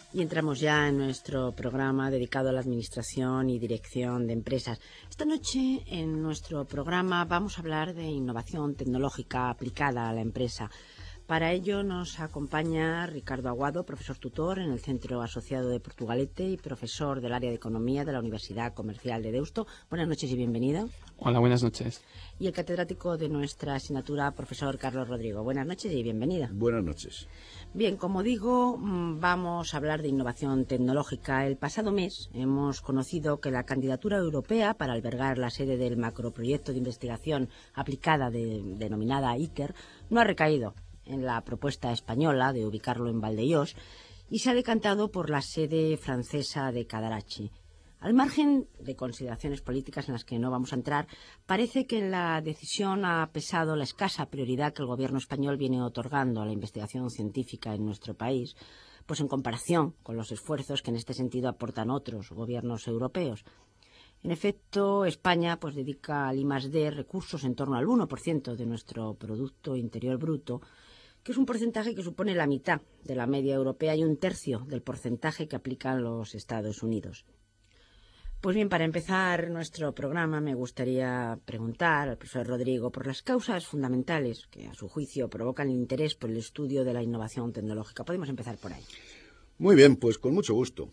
Y entramos ya en nuestro programa dedicado a la administración y dirección de empresas. Esta noche en nuestro programa vamos a hablar de innovación tecnológica aplicada a la empresa. Para ello nos acompaña Ricardo Aguado, profesor tutor en el Centro Asociado de Portugalete y profesor del área de Economía de la Universidad Comercial de Deusto. Buenas noches y bienvenido. Hola, buenas noches. Y el catedrático de nuestra asignatura, profesor Carlos Rodrigo. Buenas noches y bienvenida. Buenas noches. Bien, como digo, vamos a hablar de innovación tecnológica. El pasado mes hemos conocido que la candidatura europea para albergar la sede del macroproyecto de investigación aplicada denominada ITER no ha recaído en la propuesta española de ubicarlo en Valdeós y se ha decantado por la sede francesa de Cadarache. Al margen de consideraciones políticas en las que no vamos a entrar, parece que en la decisión ha pesado la escasa prioridad que el gobierno español viene otorgando a la investigación científica en nuestro país, pues en comparación con los esfuerzos que en este sentido aportan otros gobiernos europeos. En efecto, España dedica al I+D recursos en torno al 1% de nuestro Producto Interior Bruto, que es un porcentaje que supone la mitad de la media europea y un tercio del porcentaje que aplican los Estados Unidos. Pues bien, para empezar nuestro programa me gustaría preguntar al profesor Rodrigo por las causas fundamentales que, a su juicio, provocan el interés por el estudio de la innovación tecnológica. Podemos empezar por ahí. Muy bien, pues con mucho gusto.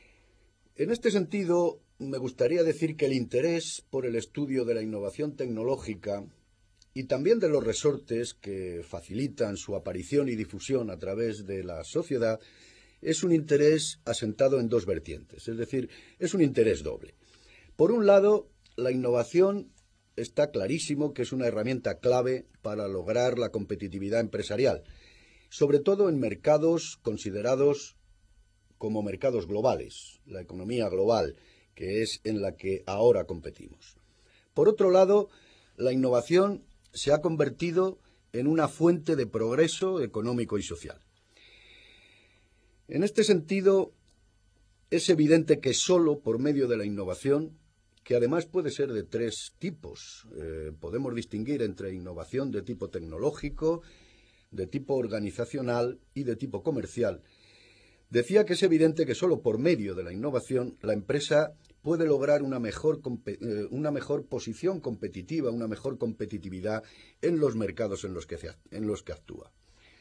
En este sentido, me gustaría decir que el interés por el estudio de la innovación tecnológica y también de los resortes que facilitan su aparición y difusión a través de la sociedad es un interés asentado en dos vertientes, es decir, es un interés doble. Por un lado, la innovación está clarísimo que es una herramienta clave para lograr la competitividad empresarial, sobre todo en mercados considerados como mercados globales, la economía global, que es en la que ahora competimos. Por otro lado, la innovación se ha convertido en una fuente de progreso económico y social. En este sentido, es evidente que solo por medio de la innovación, que además puede ser de tres tipos, podemos distinguir entre innovación de tipo tecnológico, de tipo organizacional y de tipo comercial. Decía que es evidente que solo por medio de la innovación la empresa puede lograr una mejor posición competitiva, una mejor competitividad en los mercados en los que actúa.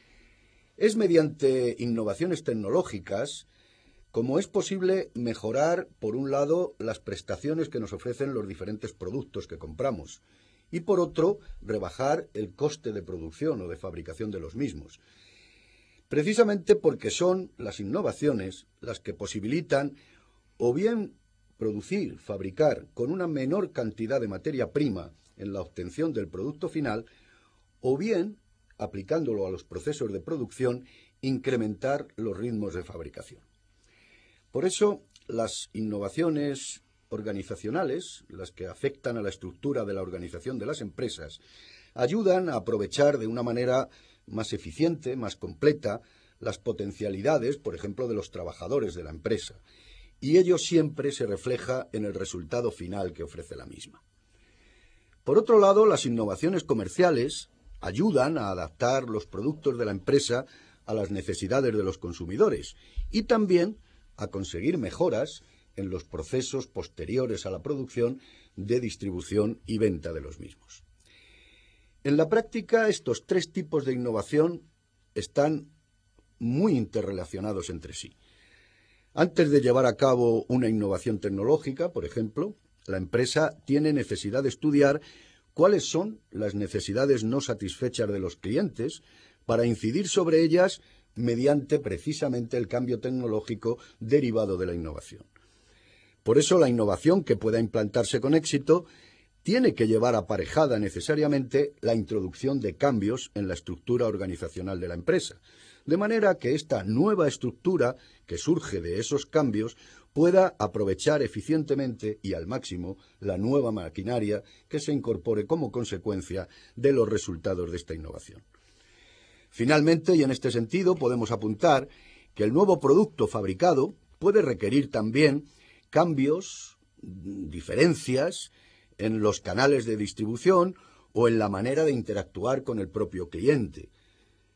Es mediante innovaciones tecnológicas como es posible mejorar, por un lado, las prestaciones que nos ofrecen los diferentes productos que compramos y, por otro, rebajar el coste de producción o de fabricación de los mismos. Precisamente porque son las innovaciones las que posibilitan o bien producir, fabricar con una menor cantidad de materia prima en la obtención del producto final, o bien aplicándolo a los procesos de producción, incrementar los ritmos de fabricación. Por eso, las innovaciones organizacionales, las que afectan a la estructura de la organización de las empresas, ayudan a aprovechar de una manera más eficiente, más completa, las potencialidades, por ejemplo, de los trabajadores de la empresa, y ello siempre se refleja en el resultado final que ofrece la misma. Por otro lado, las innovaciones comerciales ayudan a adaptar los productos de la empresa a las necesidades de los consumidores y también a conseguir mejoras en los procesos posteriores a la producción de distribución y venta de los mismos. En la práctica, estos tres tipos de innovación están muy interrelacionados entre sí. Antes de llevar a cabo una innovación tecnológica, por ejemplo, la empresa tiene necesidad de estudiar cuáles son las necesidades no satisfechas de los clientes para incidir sobre ellas mediante precisamente el cambio tecnológico derivado de la innovación. Por eso la innovación que pueda implantarse con éxito tiene que llevar aparejada necesariamente la introducción de cambios en la estructura organizacional de la empresa, de manera que esta nueva estructura que surge de esos cambios pueda aprovechar eficientemente y al máximo la nueva maquinaria que se incorpore como consecuencia de los resultados de esta innovación. Finalmente, y en este sentido, podemos apuntar que el nuevo producto fabricado puede requerir también cambios, diferencias en los canales de distribución o en la manera de interactuar con el propio cliente.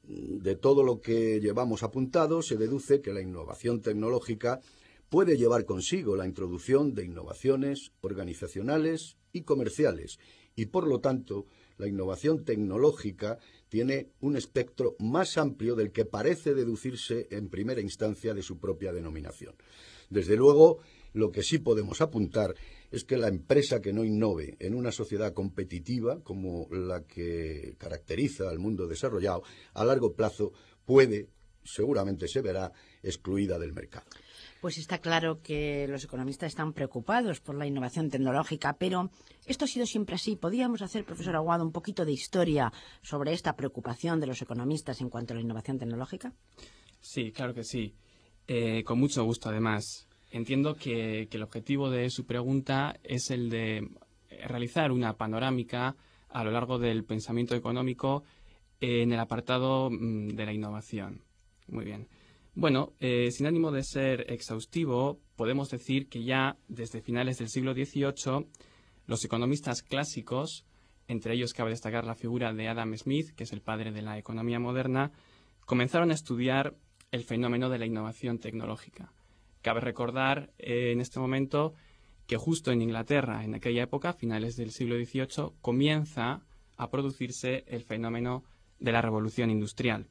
de todo lo que llevamos apuntado, se deduce que la innovación tecnológica puede llevar consigo la introducción de innovaciones organizacionales y comerciales, y por lo tanto, la innovación tecnológica tiene un espectro más amplio del que parece deducirse en primera instancia de su propia denominación. Desde luego, lo que sí podemos apuntar es que la empresa que no innove en una sociedad competitiva como la que caracteriza al mundo desarrollado, a largo plazo seguramente se verá excluida del mercado. Pues está claro que los economistas están preocupados por la innovación tecnológica, pero esto ha sido siempre así. ¿Podríamos hacer, profesor Aguado, un poquito de historia sobre esta preocupación de los economistas en cuanto a la innovación tecnológica? Sí, claro que sí. Con mucho gusto, además. Entiendo que el objetivo de su pregunta es el de realizar una panorámica a lo largo del pensamiento económico en el apartado de la innovación. Muy bien. Bueno, sin ánimo de ser exhaustivo, podemos decir que ya desde finales del siglo XVIII, los economistas clásicos, entre ellos cabe destacar la figura de Adam Smith, que es el padre de la economía moderna, comenzaron a estudiar el fenómeno de la innovación tecnológica. Cabe recordar en este momento que justo en Inglaterra, en aquella época, finales del siglo XVIII, comienza a producirse el fenómeno de la revolución industrial.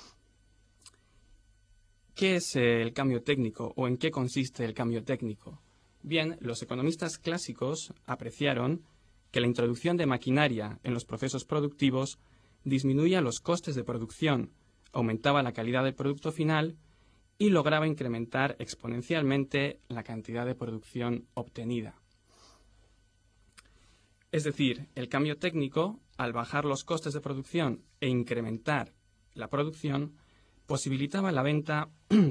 ¿Qué es el cambio técnico o en qué consiste el cambio técnico? Bien, los economistas clásicos apreciaron que la introducción de maquinaria en los procesos productivos disminuía los costes de producción, aumentaba la calidad del producto final y lograba incrementar exponencialmente la cantidad de producción obtenida. Es decir, el cambio técnico, al bajar los costes de producción e incrementar la producción, posibilitaba la venta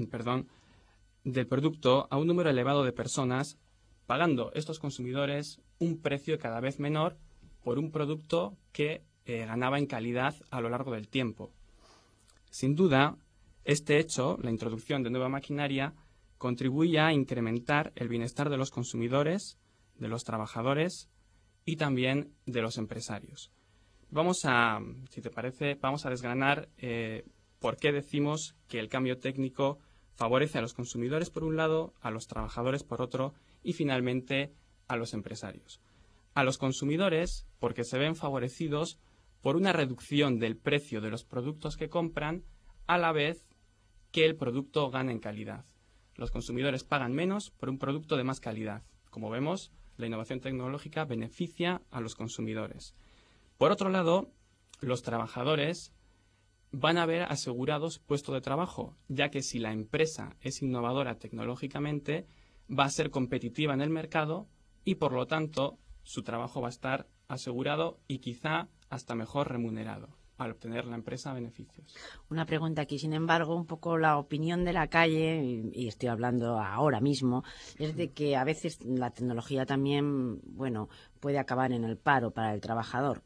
del producto a un número elevado de personas, pagando estos consumidores un precio cada vez menor por un producto que ganaba en calidad a lo largo del tiempo. Sin duda, este hecho, la introducción de nueva maquinaria, contribuía a incrementar el bienestar de los consumidores, de los trabajadores y también de los empresarios. Si te parece, vamos a desgranar por qué decimos que el cambio técnico favorece a los consumidores por un lado, a los trabajadores por otro y finalmente a los empresarios. A los consumidores porque se ven favorecidos por una reducción del precio de los productos que compran a la vez que el producto gana en calidad. Los consumidores pagan menos por un producto de más calidad. Como vemos, la innovación tecnológica beneficia a los consumidores. Por otro lado, los trabajadores van a ver asegurados puestos de trabajo, ya que si la empresa es innovadora tecnológicamente, va a ser competitiva en el mercado y, por lo tanto, su trabajo va a estar asegurado y quizá hasta mejor remunerado al obtener la empresa beneficios. Una pregunta aquí, sin embargo, un poco la opinión de la calle, y estoy hablando ahora mismo, es de que a veces la tecnología también, puede acabar en el paro para el trabajador.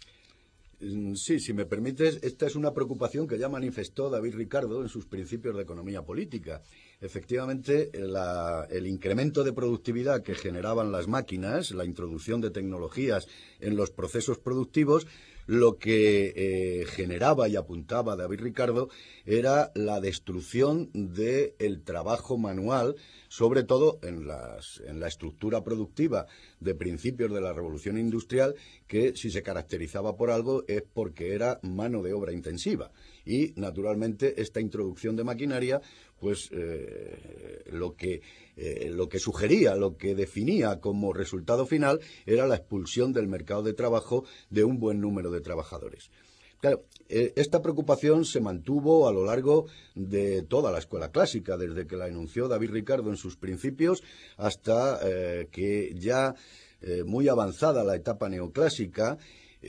Sí, si me permites, esta es una preocupación que ya manifestó David Ricardo en sus principios de economía política. Efectivamente, el incremento de productividad que generaban las máquinas, la introducción de tecnologías en los procesos productivos, lo que generaba y apuntaba David Ricardo era la destrucción del trabajo manual, sobre todo en la estructura productiva de principios de la revolución industrial, que si se caracterizaba por algo es porque era mano de obra intensiva. Y, naturalmente, esta introducción de maquinaria, pues lo que sugería, lo que definía como resultado final era la expulsión del mercado de trabajo de un buen número de trabajadores. Claro, esta preocupación se mantuvo a lo largo de toda la escuela clásica, desde que la enunció David Ricardo en sus principios hasta que ya muy avanzada la etapa neoclásica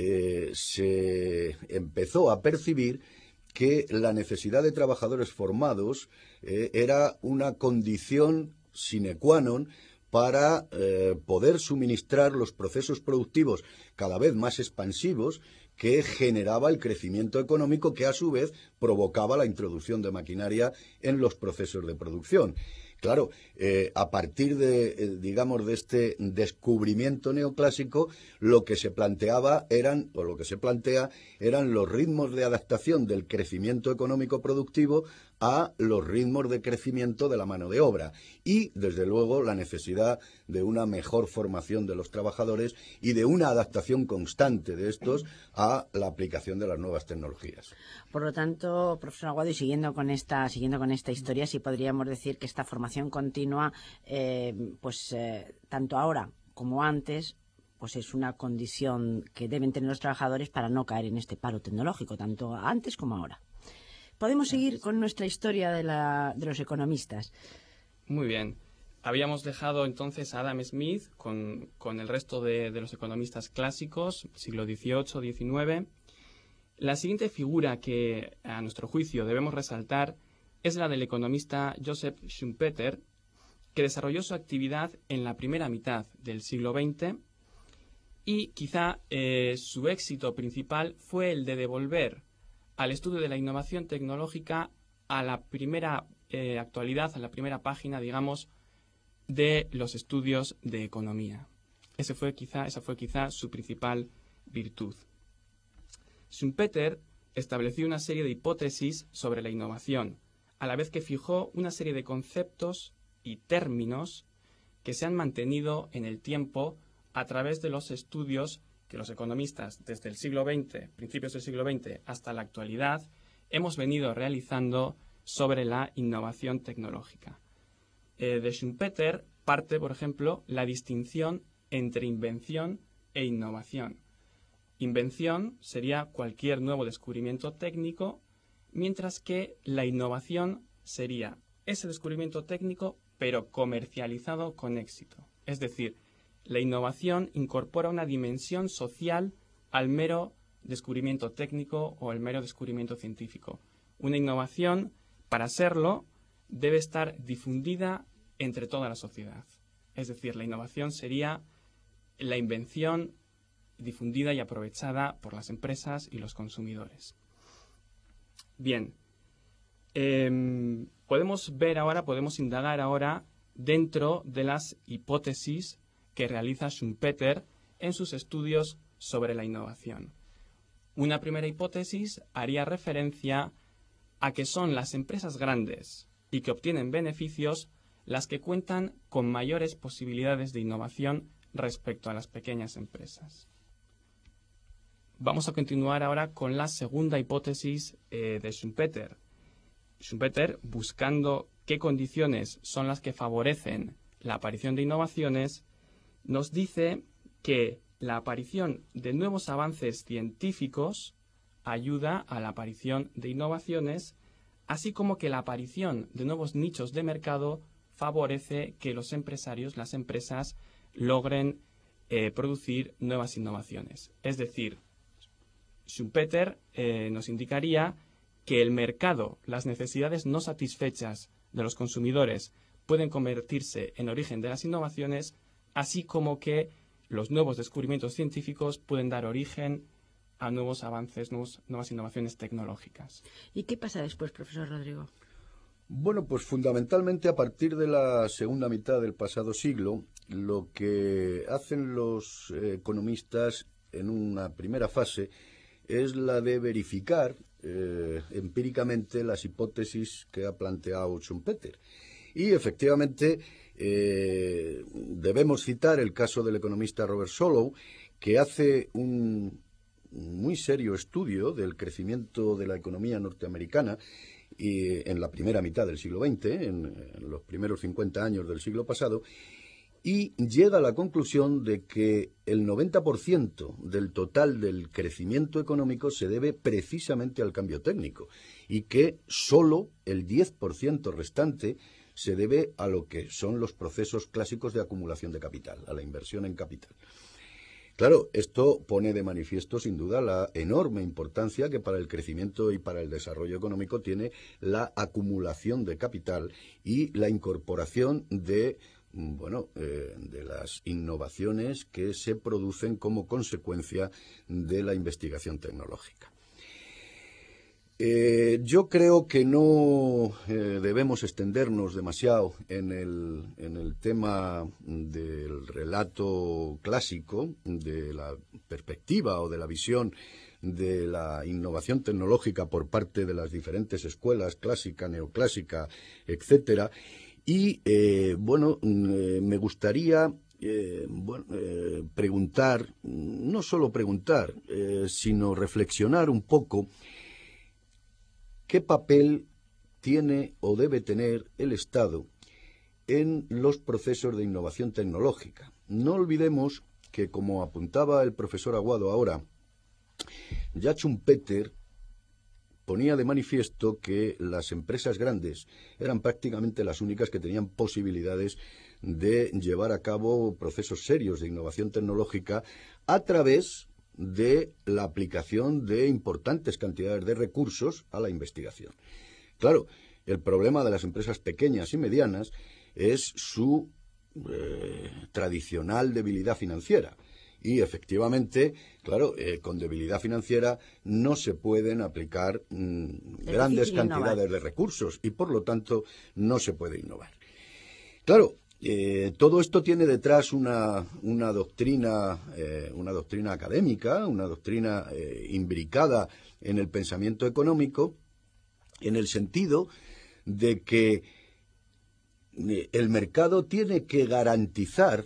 se empezó a percibir que la necesidad de trabajadores formados era una condición sine qua non para poder suministrar los procesos productivos cada vez más expansivos que generaba el crecimiento económico que a su vez provocaba la introducción de maquinaria en los procesos de producción. Claro, a partir de, digamos, de este descubrimiento neoclásico, lo que se plantea eran los ritmos de adaptación del crecimiento económico productivo a los ritmos de crecimiento de la mano de obra y, desde luego, la necesidad de una mejor formación de los trabajadores y de una adaptación constante de estos a la aplicación de las nuevas tecnologías. Por lo tanto, profesor Aguado, y siguiendo con esta historia, sí podríamos decir que esta formación continua, tanto ahora como antes, pues es una condición que deben tener los trabajadores para no caer en este paro tecnológico, tanto antes como ahora. Podemos seguir con nuestra historia de los economistas. Muy bien. Habíamos dejado entonces a Adam Smith con el resto de los economistas clásicos, siglo XVIII, XIX. La siguiente figura que, a nuestro juicio, debemos resaltar es la del economista Joseph Schumpeter, que desarrolló su actividad en la primera mitad del siglo XX y quizá su éxito principal fue el de devolver al estudio de la innovación tecnológica a la primera actualidad, a la primera página, digamos, de los estudios de economía. Esa fue quizá su principal virtud. Schumpeter estableció una serie de hipótesis sobre la innovación, a la vez que fijó una serie de conceptos y términos que se han mantenido en el tiempo a través de los estudios que los economistas desde el siglo XX, principios del siglo XX hasta la actualidad, hemos venido realizando sobre la innovación tecnológica. De Schumpeter parte, por ejemplo, la distinción entre invención e innovación. Invención sería cualquier nuevo descubrimiento técnico, mientras que la innovación sería ese descubrimiento técnico, pero comercializado con éxito. Es decir, la innovación incorpora una dimensión social al mero descubrimiento técnico o al mero descubrimiento científico. Una innovación, para serlo, debe estar difundida entre toda la sociedad. Es decir, la innovación sería la invención difundida y aprovechada por las empresas y los consumidores. Bien, podemos indagar ahora dentro de las hipótesis que realiza Schumpeter en sus estudios sobre la innovación. Una primera hipótesis haría referencia a que son las empresas grandes y que obtienen beneficios las que cuentan con mayores posibilidades de innovación respecto a las pequeñas empresas. Vamos a continuar ahora con la segunda hipótesis de Schumpeter. Schumpeter, buscando qué condiciones son las que favorecen la aparición de innovaciones, nos dice que la aparición de nuevos avances científicos ayuda a la aparición de innovaciones, así como que la aparición de nuevos nichos de mercado favorece que los empresarios, las empresas, logren producir nuevas innovaciones. Es decir, Schumpeter nos indicaría que el mercado, las necesidades no satisfechas de los consumidores pueden convertirse en origen de las innovaciones, así como que los nuevos descubrimientos científicos pueden dar origen a nuevos avances, nuevas innovaciones tecnológicas. ¿Y qué pasa después, profesor Rodrigo? Bueno, pues fundamentalmente a partir de la segunda mitad del pasado siglo, lo que hacen los economistas en una primera fase es la de verificar empíricamente las hipótesis que ha planteado Schumpeter. Y efectivamente debemos citar el caso del economista Robert Solow, que hace un muy serio estudio del crecimiento de la economía norteamericana y en la primera mitad del siglo XX, en los primeros 50 años del siglo pasado, y llega a la conclusión de que el 90% del total del crecimiento económico se debe precisamente al cambio técnico y que solo el 10% restante se debe a lo que son los procesos clásicos de acumulación de capital, a la inversión en capital. Claro, esto pone de manifiesto sin duda la enorme importancia que para el crecimiento y para el desarrollo económico tiene la acumulación de capital y la incorporación de las innovaciones que se producen como consecuencia de la investigación tecnológica. Yo creo que no debemos extendernos demasiado en el tema del relato clásico, de la perspectiva o de la visión de la innovación tecnológica por parte de las diferentes escuelas, clásica, neoclásica, etcétera. Y, me gustaría preguntar, no solo preguntar, sino reflexionar un poco qué papel tiene o debe tener el Estado en los procesos de innovación tecnológica. No olvidemos que, como apuntaba el profesor Aguado ahora, Jack Schumpeter ponía de manifiesto que las empresas grandes eran prácticamente las únicas que tenían posibilidades de llevar a cabo procesos serios de innovación tecnológica a través de la aplicación de importantes cantidades de recursos a la investigación. Claro, el problema de las empresas pequeñas y medianas es su tradicional debilidad financiera. Y efectivamente, claro, con debilidad financiera no se pueden aplicar grandes cantidades de recursos y por lo tanto no se puede innovar. Claro, todo esto tiene detrás una doctrina académica, una doctrina imbricada en el pensamiento económico, en el sentido de que el mercado tiene que garantizar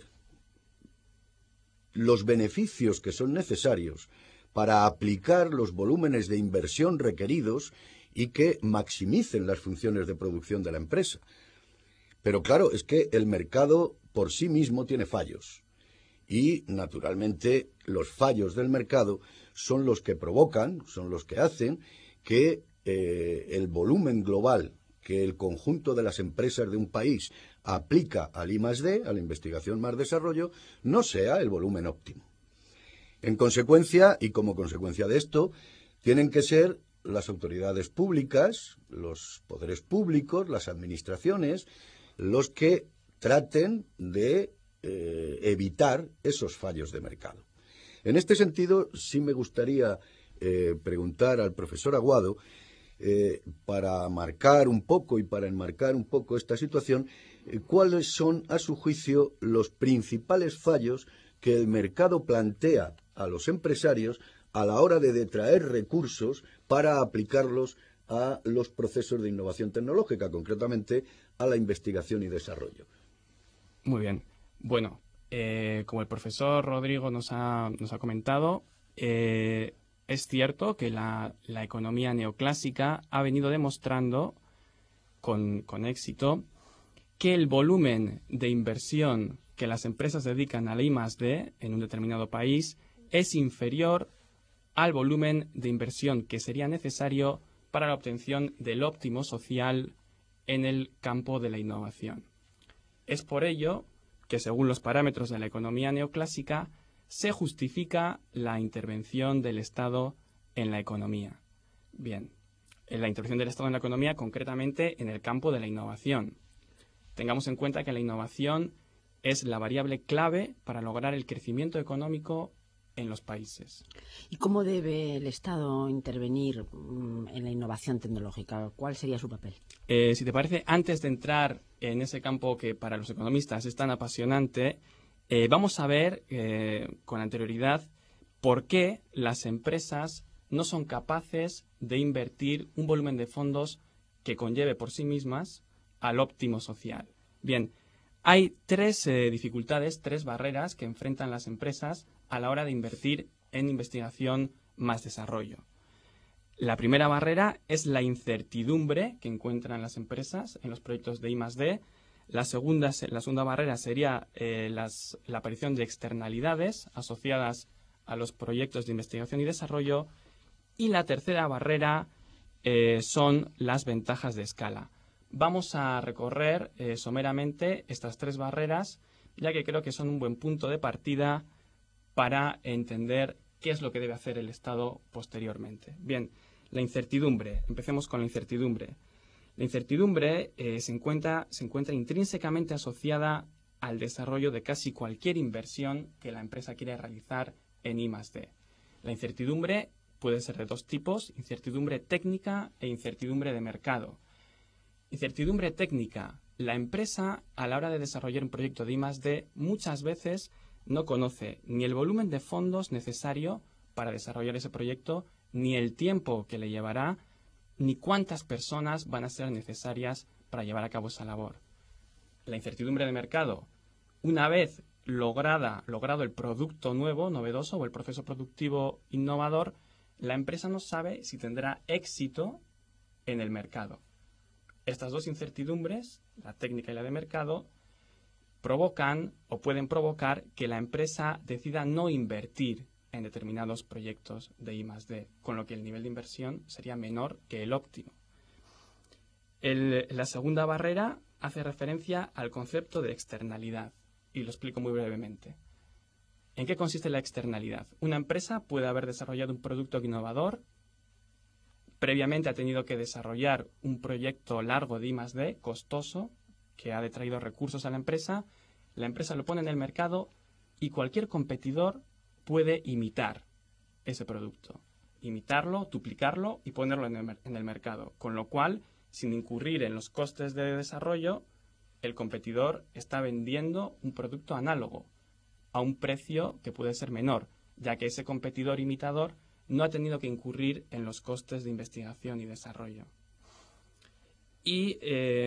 los beneficios que son necesarios para aplicar los volúmenes de inversión requeridos y que maximicen las funciones de producción de la empresa. Pero claro, es que el mercado por sí mismo tiene fallos y, naturalmente, los fallos del mercado son los que provocan, son los que hacen que el volumen global que el conjunto de las empresas de un país aplica al I+D, a la investigación más desarrollo, no sea el volumen óptimo. En consecuencia, y como consecuencia de esto, tienen que ser las autoridades públicas, los poderes públicos, las administraciones, los que traten de evitar esos fallos de mercado. En este sentido, sí me gustaría preguntar al profesor Aguado, para marcar un poco y para enmarcar un poco esta situación, cuáles son, a su juicio, los principales fallos que el mercado plantea a los empresarios a la hora de detraer recursos para aplicarlos a los procesos de innovación tecnológica, concretamente a la investigación y desarrollo. Muy bien. Bueno, como el profesor Rodrigo nos ha comentado, es cierto que la economía neoclásica ha venido demostrando con éxito que el volumen de inversión que las empresas dedican al I+D en un determinado país es inferior al volumen de inversión que sería necesario para la obtención del óptimo social en el campo de la innovación. Es por ello que, según los parámetros de la economía neoclásica, se justifica la intervención del Estado en la economía. Bien, en la intervención del Estado en la economía, concretamente en el campo de la innovación. Tengamos en cuenta que la innovación es la variable clave para lograr el crecimiento económico en los países. ¿Y cómo debe el Estado intervenir en la innovación tecnológica? ¿Cuál sería su papel? Si te parece, antes de entrar en ese campo que para los economistas es tan apasionante, vamos a ver con anterioridad por qué las empresas no son capaces de invertir un volumen de fondos que conlleve por sí mismas al óptimo social. Bien, hay tres dificultades, tres barreras que enfrentan las empresas a la hora de invertir en investigación más desarrollo. La primera barrera es la incertidumbre que encuentran las empresas en los proyectos de I+D. La segunda barrera sería la aparición de externalidades asociadas a los proyectos de investigación y desarrollo. Y la tercera barrera son las ventajas de escala. Vamos a recorrer someramente estas tres barreras, ya que creo que son un buen punto de partida para entender qué es lo que debe hacer el Estado posteriormente. Bien, la incertidumbre. Empecemos con la incertidumbre. La incertidumbre se encuentra intrínsecamente asociada al desarrollo de casi cualquier inversión que la empresa quiera realizar en I+D. La incertidumbre puede ser de dos tipos: incertidumbre técnica e incertidumbre de mercado. Incertidumbre técnica. La empresa, a la hora de desarrollar un proyecto de I+D, muchas veces no conoce ni el volumen de fondos necesario para desarrollar ese proyecto, ni el tiempo que le llevará, ni cuántas personas van a ser necesarias para llevar a cabo esa labor. La incertidumbre de mercado. Una vez logrado el producto nuevo, novedoso, o el proceso productivo innovador, la empresa no sabe si tendrá éxito en el mercado. Estas dos incertidumbres, la técnica y la de mercado, provocan o pueden provocar que la empresa decida no invertir en determinados proyectos de I+D, con lo que el nivel de inversión sería menor que el óptimo. La segunda barrera hace referencia al concepto de externalidad, y lo explico muy brevemente. ¿En qué consiste la externalidad? Una empresa puede haber desarrollado un producto innovador, previamente ha tenido que desarrollar un proyecto largo de I+D, costoso, que ha detraído recursos a la empresa lo pone en el mercado y cualquier competidor puede imitar ese producto, imitarlo, duplicarlo y ponerlo en el mercado, con lo cual, sin incurrir en los costes de desarrollo, el competidor está vendiendo un producto análogo a un precio que puede ser menor, ya que ese competidor imitador no ha tenido que incurrir en los costes de investigación y desarrollo. Y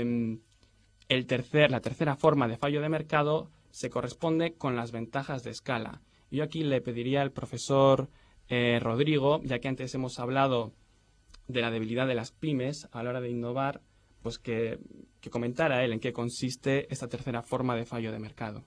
la tercera forma de fallo de mercado se corresponde con las ventajas de escala. Yo aquí le pediría al profesor Rodrigo, ya que antes hemos hablado de la debilidad de las pymes a la hora de innovar, pues que comentara él en qué consiste esta tercera forma de fallo de mercado.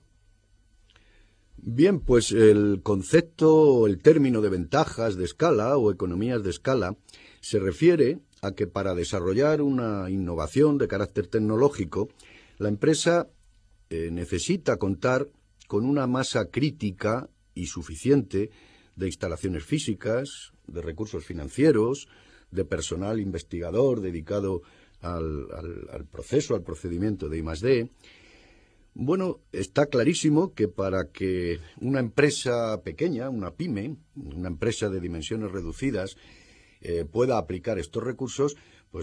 Bien, pues el concepto, el término de ventajas de escala o economías de escala se refiere a que para desarrollar una innovación de carácter tecnológico, la empresa necesita contar con una masa crítica y suficiente de instalaciones físicas, de recursos financieros, de personal investigador dedicado al proceso, al procedimiento de I+D. Bueno, está clarísimo que para que una empresa pequeña, una pyme, una empresa de dimensiones reducidas, pueda aplicar estos recursos,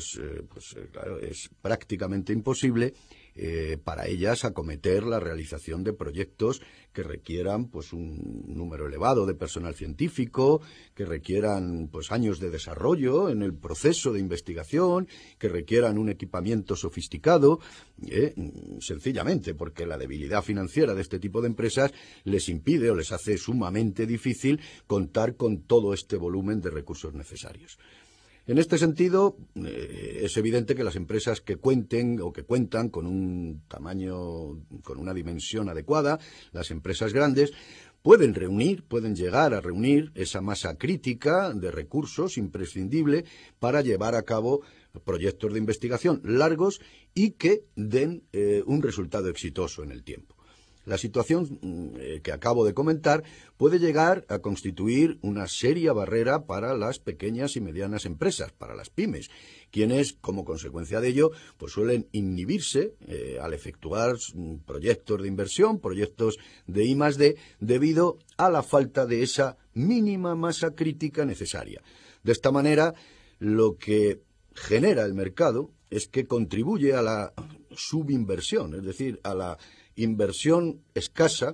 claro, es prácticamente imposible para ellas acometer la realización de proyectos que requieran pues un número elevado de personal científico, que requieran pues años de desarrollo en el proceso de investigación, que requieran un equipamiento sofisticado, sencillamente porque la debilidad financiera de este tipo de empresas les impide o les hace sumamente difícil contar con todo este volumen de recursos necesarios. En este sentido, es evidente que las empresas que cuentan con un tamaño, con una dimensión adecuada, las empresas grandes, pueden llegar a reunir esa masa crítica de recursos imprescindible para llevar a cabo proyectos de investigación largos y que den un resultado exitoso en el tiempo. La situación que acabo de comentar puede llegar a constituir una seria barrera para las pequeñas y medianas empresas, para las pymes, quienes, como consecuencia de ello, pues suelen inhibirse al efectuar proyectos de inversión, proyectos de I+D, debido a la falta de esa mínima masa crítica necesaria. De esta manera, lo que genera el mercado es que contribuye a la subinversión, es decir, a la inversión escasa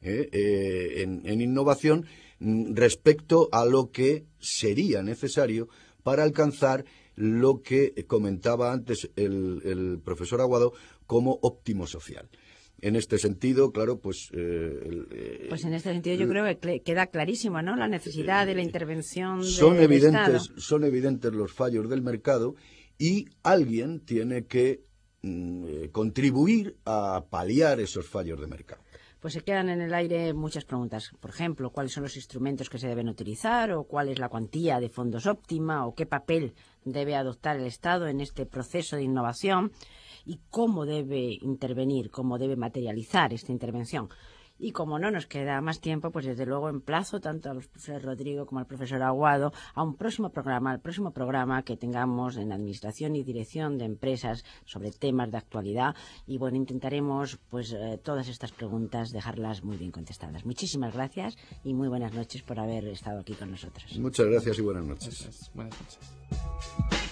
en innovación respecto a lo que sería necesario para alcanzar lo que comentaba antes el profesor Aguado como óptimo social. En este sentido, claro, pues en este sentido yo creo que queda clarísimo, ¿no?, la necesidad de la intervención del Estado. Son evidentes los fallos del mercado y alguien tiene que contribuir a paliar esos fallos de mercado. Pues se quedan en el aire muchas preguntas. Por ejemplo, ¿cuáles son los instrumentos que se deben utilizar? ¿O cuál es la cuantía de fondos óptima? ¿O qué papel debe adoptar el Estado en este proceso de innovación? ¿Y cómo debe intervenir? ¿Cómo debe materializar esta intervención? Y como no nos queda más tiempo, pues desde luego emplazo tanto al profesor Rodrigo como al profesor Aguado a un próximo programa que tengamos en Administración y Dirección de Empresas sobre temas de actualidad. Y bueno, intentaremos pues todas estas preguntas dejarlas muy bien contestadas. Muchísimas gracias y muy buenas noches por haber estado aquí con nosotros. Muchas gracias y buenas noches. Buenas noches.